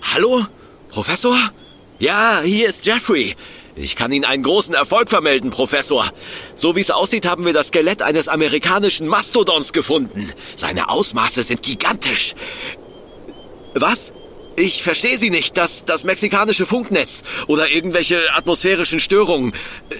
Hallo? Professor? Ja, hier ist Jeffrey. Ich kann Ihnen einen großen Erfolg vermelden, Professor. So wie es aussieht, haben wir das Skelett eines amerikanischen Mastodons gefunden. Seine Ausmaße sind gigantisch. Was? Ich verstehe Sie nicht. Das mexikanische Funknetz oder irgendwelche atmosphärischen Störungen.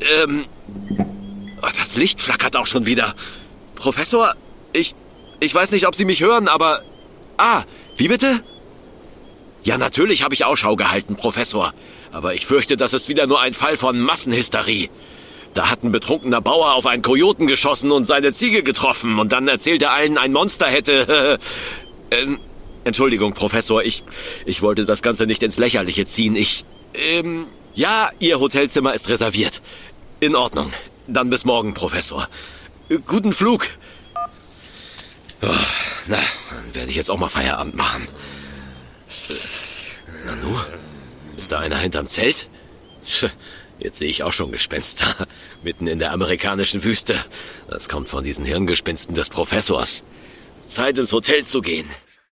Das Licht flackert auch schon wieder. Professor, ich weiß nicht, ob Sie mich hören, aber... Wie bitte? Ja, natürlich habe ich Ausschau gehalten, Professor. Aber ich fürchte, das ist wieder nur ein Fall von Massenhysterie. Da hat ein betrunkener Bauer auf einen Kojoten geschossen und seine Ziege getroffen. Und dann erzählt er allen, ein Monster hätte... Entschuldigung, Professor, ich wollte das Ganze nicht ins Lächerliche ziehen. Ja, Ihr Hotelzimmer ist reserviert. In Ordnung. Dann bis morgen, Professor. Guten Flug. Oh, dann werde ich jetzt auch mal Feierabend machen. Nanu? Ist da einer hinterm Zelt? Jetzt sehe ich auch schon Gespenster. Mitten in der amerikanischen Wüste. Das kommt von diesen Hirngespinsten des Professors. Zeit, ins Hotel zu gehen.